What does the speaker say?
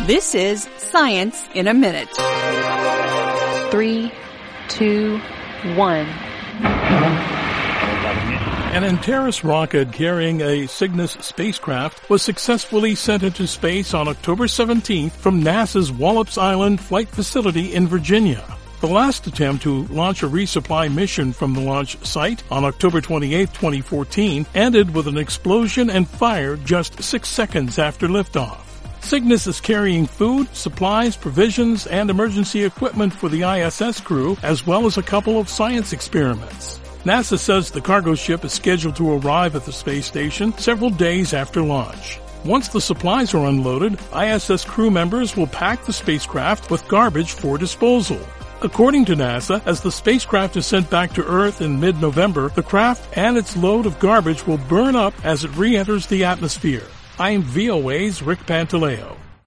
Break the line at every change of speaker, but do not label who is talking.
This is Science in a Minute.
3, 2, 1.
An Antares rocket carrying a Cygnus spacecraft was successfully sent into space on October 17th from NASA's Wallops Island Flight Facility in Virginia. The last attempt to launch a resupply mission from the launch site on October 28, 2014, ended with an explosion and fire just 6 seconds after liftoff. Cygnus is carrying food, supplies, provisions, and emergency equipment for the ISS crew, as well as a couple of science experiments. NASA says the cargo ship is scheduled to arrive at the space station several days after launch. Once the supplies are unloaded, ISS crew members will pack the spacecraft with garbage for disposal. According to NASA, as the spacecraft is sent back to Earth in mid-November, the craft and its load of garbage will burn up as it re-enters the atmosphere. I am VOA's Rick Pantaleo.